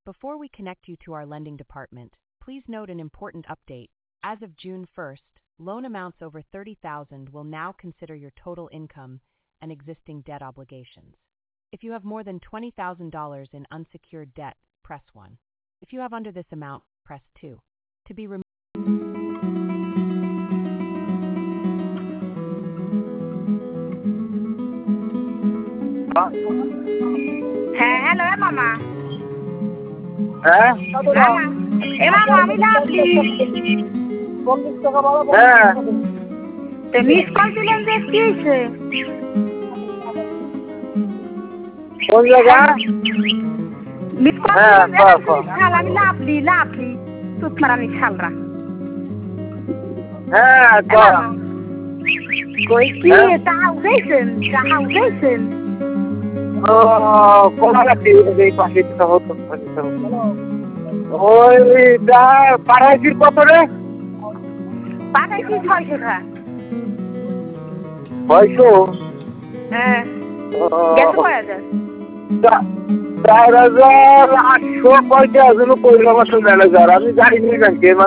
Before we connect you to our lending department, please note an important update. As of June 1st, loan amounts over $30,000 will now consider your total income and existing debt obligations. If you have more than $20,000 in unsecured debt, press 1. If you have under this amount, press 2. To be removed. হ্যাঁ hello মামা হ্যাঁ মামা এ মামা আমি lovely হ্যাঁ তো miss call দিলেন যে কি হয়েছে কোন জায়গা মিস কল হ্যাঁ, দিলেন কও। শাল আমি লাভলি সুত মারানি শালরা হ্যাঁ এ মামা কই কি টাকা উঠেছেন ও কোলাঘাটি এই পাশে তো হতো ওইটা পাড়াইছির কত রে পাঠাইছি 600 টাকা 600 হ্যাঁ গেছে কয় হাজার 4,800 কয়টা যেন কইলাম আসলে ম্যানেজার আমি জানি ব্যাংকে